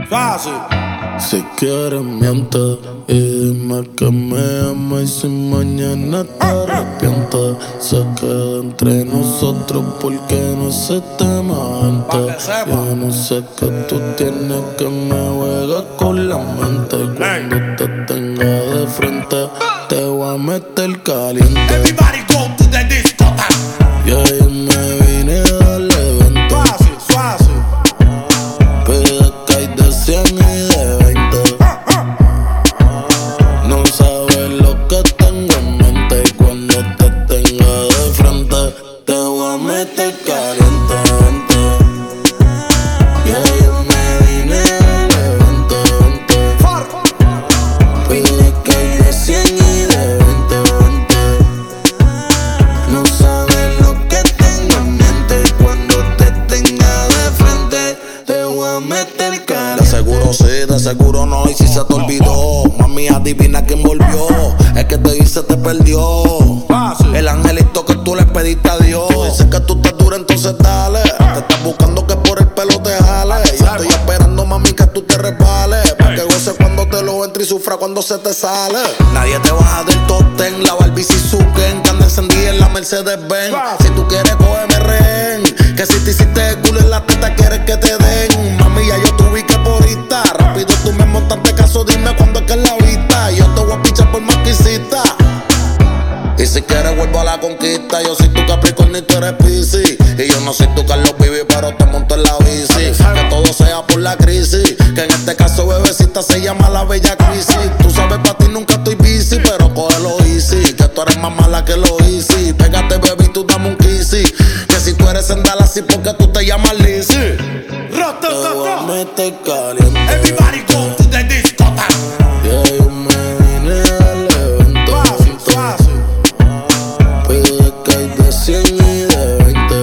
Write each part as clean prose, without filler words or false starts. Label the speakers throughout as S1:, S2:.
S1: Fácil.
S2: Si quieres miente y dime que me amas y si mañana te arrepientes. Se queda entre nosotros porque no se te mente. Yo no sé qué tú tienes que me juegas con la mente. Cuando te tenga de frente te voy a meter caliente.
S1: Everybody go to the discotheque.
S2: Y ahí me vine a darle venta.
S1: Fácil, fácil.
S2: Pide que hay de 100 y de 20. No sabes lo que tengo en mente. Y cuando te tenga de frente te voy a meter caliente, vente. Y ahí me vine a darle venta. Pide que hay de 100 y de 20. No sabes lo que tengo en mente. Y cuando te tenga de frente te voy a meter caliente.
S3: De seguro sí, de seguro no, y si se te olvidó, mami, adivina quién volvió. Es que te hice, te perdió. El angelito que tú le pediste a Dios. Dice que tú estás dura, entonces dale. Te estás buscando que por el pelo te jale. Yo estoy esperando, mami, que tú te resbales. Pa' que goce cuando te lo entre y sufra cuando se te sale. Nadie te baja del top ten. La Barbie Suzuki, que anda encendida en la Mercedes-Benz. Si tú quieres, cógeme rehén. Que si te hiciste el culo en la teta, quieres que te den. Mami, ya yo te ubiqué por ahorita. Rápido tú me montaste caso, dime cuándo es que es la vista. Yo te voy a pichar por más que hiciste. Y si quieres vuelvo a la conquista. Yo soy tu Capricornio y tú eres Piscis. Y yo no soy tu Carlos Vivi, pero te monto en la bici. Que todo sea por la crisis. Que en este caso bebecita se llama la bella crisis. Tú sabes, pa' ti nunca estoy busy, pero cógelo easy. Que tú eres más mala que lo easy. Pégate baby, tú dame un kissy. Que si tú eres en Dallas, sí, porque tú te llamas Lizzy.
S2: Te voy a meter caliente.
S1: Everybody go to the discotheque.
S2: Y ahí me vine a darle venta.
S1: Fácil, fácil.
S2: Pide que hay de 100 y de 20.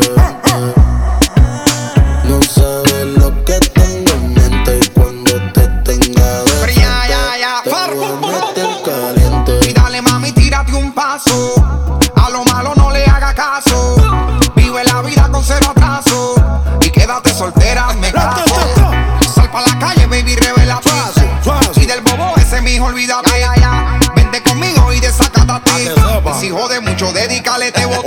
S2: No sabes lo que tengo en mente. Y cuando te tenga de frente te voy a meter caliente.
S4: Y dale mami, tírate un paso. A lo malo no le haga caso. Vive la vida con cero atraso. Y quédate soltera, me caso. Sal pa' la calle, baby, revélate. Y del bobo ese mijo, olvídate. Vente conmigo y desacátate. Y si jode mucho, dedícale, te voy